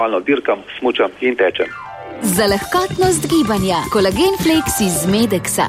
Dirkam, smučam in tečem. Za lahkotnost gibanja Kolagen Flex iz Medexa.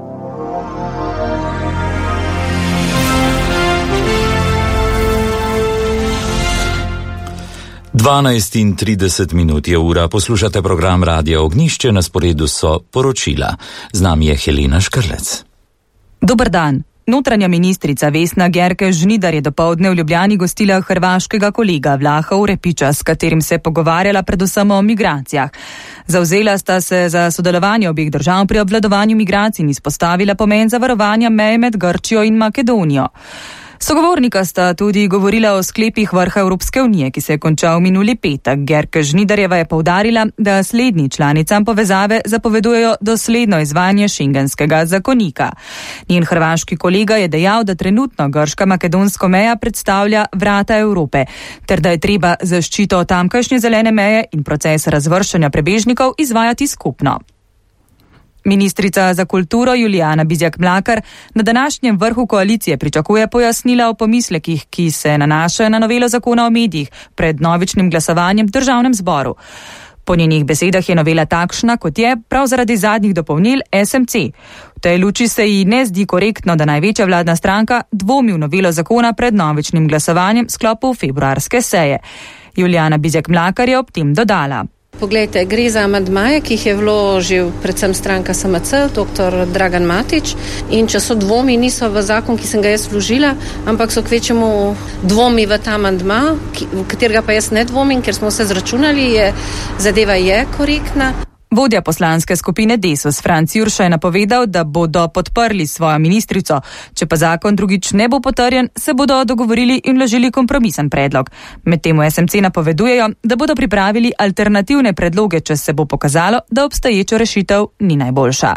Dvanajst in 30 minut je ura, poslušate program Radia Ognjišče, na sporedu so poročila. Z nami je Helena Škrlec. Dober dan. Notranja ministrica Vesna Györkös-Žnidar je dopoldne v Ljubljani gostila hrvaškega kolega Vlaha Orepića, s katerim se je pogovarjala predvsem o migracijah. Zavzela sta se za sodelovanje obeh držav pri obvladovanju migracij in izpostavila pomen zavarovanja meje med Grčijo in Makedonijo. Sogovornika sta tudi govorila o sklepih vrha Evropske unije, ki se je končal minuli petek. Györkös-Žnidarjeva je poudarila, da slednji članicam povezave zapovedujejo dosledno izvajanje šengenskega zakonika. Njen hrvaški kolega je dejal, da trenutno grško-makedonsko meja predstavlja vrata Evrope, ter da je treba zaščito tamkajšnje zelene meje in proces razvrščanja prebežnikov izvajati skupno. Ministrica za kulturo Julijana Bizjak-Mlakar na današnjem vrhu koalicije pričakuje pojasnila o pomislekih, ki se nanašajo na novelo zakona o medijih pred novičnim glasovanjem v državnem zboru. Po njenih besedah je novela takšna, kot je, prav zaradi zadnjih dopolnil SMC. V tej luči se ji ne zdi korektno, da največja vladna stranka dvomi v novelo zakona pred novičnim glasovanjem v sklopu februarske seje. Julijana Bizjak-Mlakar je ob tem dodala. Poglejte, gre za amandmaje, ki jih je vložil predvsem stranka SMC, dr. Dragan Matić, in če so dvomi, niso v zakon, ki sem ga jaz vložila, ampak so kvečemu dvomi v ta amandma, v katerega pa jaz ne dvomim, ker smo se zračunali, zadeva je korektna. Vodja poslanske skupine Desus Franc Jurša je napovedal, da bodo podprli svojo ministrico. Če pa zakon drugič ne bo potrjen, se bodo dogovorili in vložili kompromisen predlog. Medtem v SMC napovedujejo, da bodo pripravili alternativne predloge, če se bo pokazalo, da obstoječa rešitev ni najboljša.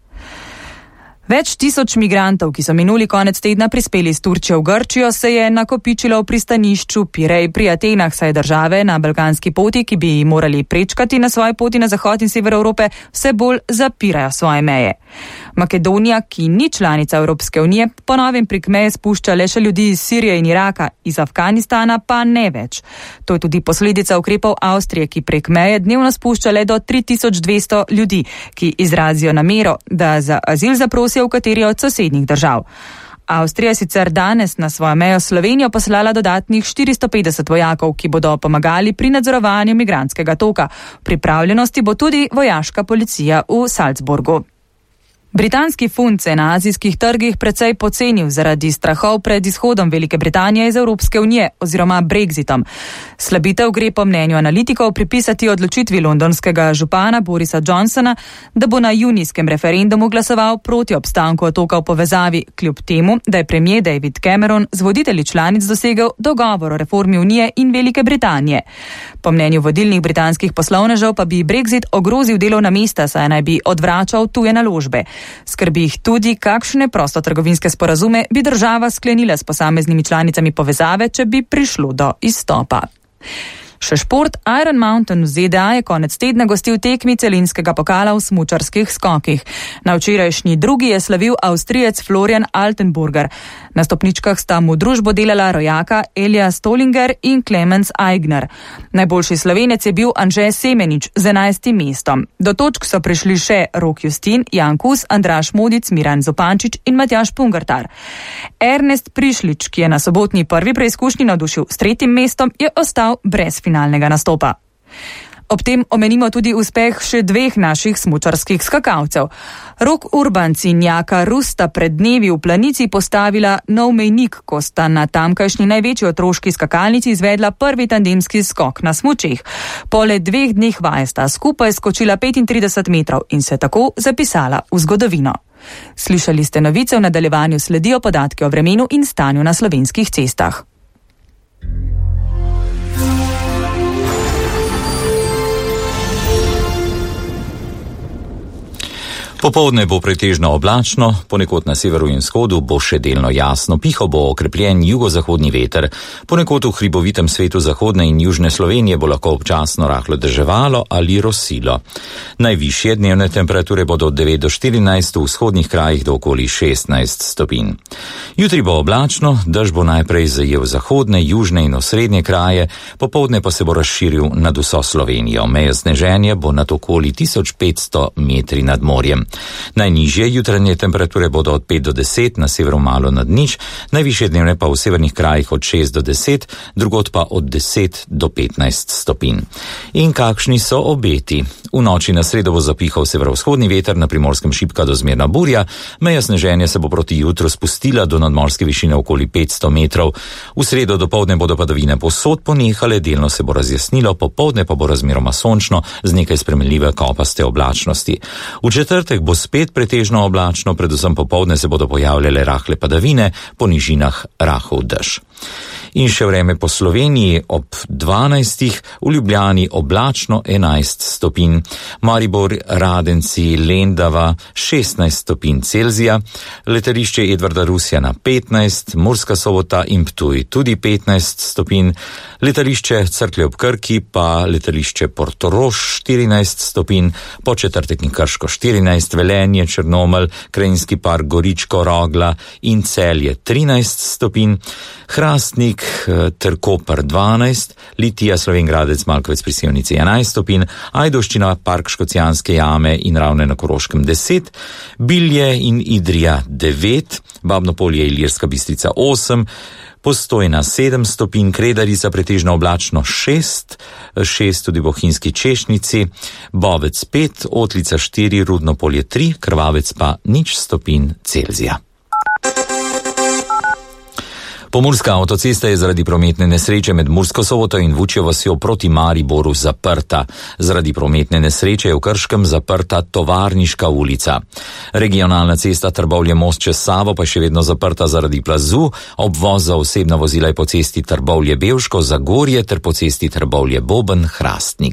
Več tisoč migrantov, ki so minuli konec tedna prispeli iz Turčije v Grčijo, se je nakopičilo v pristanišču Pirej pri Atenah, saj države na balkanski poti, ki bi morali prečkati na svoji poti na zahod in sever Evrope, vse bolj zapirajo svoje meje. Makedonija, ki ni članica Evropske unije, po novem prek meje spušča le še ljudi iz Sirije in Iraka, iz Afganistana pa ne več. To je tudi posledica ukrepov Avstrije, ki prek meje dnevno spušča le do 3200 ljudi, ki izrazijo namero, da za azil zaprosijo v kateri od sosednjih držav. Avstrija sicer danes na svojo mejo Slovenijo poslala dodatnih 450 vojakov, ki bodo pomagali pri nadzorovanju migrantskega toka. V pripravljenosti bo tudi vojaška policija v Salzburgu. Britanski funt se je na azijskih trgih precej pocenil zaradi strahov pred izhodom Velike Britanije iz Evropske unije oziroma Brexitom. Slabitev gre po mnenju analitikov pripisati odločitvi londonskega župana Borisa Johnsona, da bo na junijskem referendumu glasoval proti obstanku otoka v povezavi, kljub temu, da je premier David Cameron z voditelji članic dosegel dogovor o reformi Unije in Velike Britanije. Po mnenju vodilnih britanskih poslovnežev pa bi Brexit ogrozil delovna mesta, saj naj bi odvračal tuje naložbe. Skrbi jih tudi, kakšne prostotrgovinske sporazume bi država sklenila s posameznimi članicami povezave, če bi prišlo do izstopa. Še šport. Iron Mountain v ZDA je konec tedna gostil tekmi celinskega pokala v smučarskih skokih. Na včerajšnji drugi je slavil Avstrijec Florian Altenburger. Na stopničkah sta mu družbo delala rojaka Elija Stolinger in Clemens Aigner. Najboljši Slovenec je bil Anže Semenič z 11. mestom. Do točk so prišli še Rok Justin, Jan Kus, Andraž Modic, Miran Zopančič in Matjaž Pungartar. Ernest Prišlič, ki je na sobotni prvi preizkušnji navdušil s 3. mestom, je ostal brez finalnega nastopa. Ob tem omenimo tudi uspeh še dveh naših smučarskih skakalcev. Rok Urbanc in Jaka Rus sta pred dnevi v Planici postavila nov mejnik, ko sta na tamkajšnji največji otroški skakalnici izvedla prvi tandemski skok na smučeh. Po le 2 dneh vaje sta skupaj skočila 35 metrov in se tako zapisala v zgodovino. Slišali ste novice, v nadaljevanju sledijo podatki o vremenu in stanju na slovenskih cestah. Popoldne bo pretežno oblačno, ponekod na severu in vzhodu bo še delno jasno, pihal bo okrepljen jugozahodni veter, ponekod v hribovitem svetu zahodne in južne Slovenije bo lahko občasno rahlo deževalo ali rosilo. Najvišje dnevne temperature bodo od 9 do 14, v vzhodnih krajih do okoli 16 stopinj. Jutri bo oblačno, dež bo najprej zajel zahodne, južne in osrednje kraje, popoldne pa se bo razširil nad vso Slovenijo. Meja sneženja bo nad okoli 1500 metri nad morjem. Najnižje jutranje temperature bodo od 5 do 10, na severu malo nad nič, najvišje dnevne pa v severnih krajih od 6 do 10, drugod pa od 10 do 15 stopinj. In kakšni so obeti? V noči na sredo bo zapihal severovzhodni veter, na Primorskem šibka do zmerna burja, meja sneženja se bo proti jutru spustila do nadmorske višine okoli 500 metrov. V sredo dopoldne bodo padavine povsod ponehale, delno se bo razjasnilo, popoldne pa bo razmeroma sončno z nekaj spremenljive kopaste oblačnosti. V četrtek bo spet pretežno oblačno, predvsem popoldne se bodo pojavljale rahle padavine, po nižinah rahel dež. In še vreme po Sloveniji ob 12, v Ljubljani oblačno 11 stopinj, Maribor, Radenci, Lendava 16 stopinj Celzija, letališče Edvarda Rusja na 15, Murska Sobota in Ptuj tudi 15 stopinj, letališče Cerklje ob Krki pa letališče Portorož 14 stopinj, po četrtek in Krško 14, Velenje, Črnomelj, Krajinski park, Goričko, Rogla in Celje 13 stopinj, Hrastnik ter Koper 12, Litija, Slovenj Gradec, Malkovec pri Sevnici 11 stopinj, Ajdovščina, Park Škocjanske jame in Ravne na Koroškem 10, Bilje in Idrija 9, Babno Polje, Ilirska Bistrica 8, Postojna 7 stopinj, Kredarica pretežno oblačno 6 tudi Bohinjski Češnici, Bovec 5, Otlica 4, Rudno Polje 3, Krvavec pa 0 stopinj Celzija. Pomurska avtocesta je zaradi prometne nesreče med Mursko Soboto in Vučjo vasjo proti Mariboru zaprta. Zaradi prometne nesreče je v Krškem zaprta Tovarniška ulica. Regionalna cesta Trbovlje-Most čez Savo pa je še vedno zaprta zaradi plazu, obvoz za osebna vozila je po cesti Trbovlje-Bevško, Zagorje ter po cesti Trbovlje-Boben, Hrastnik.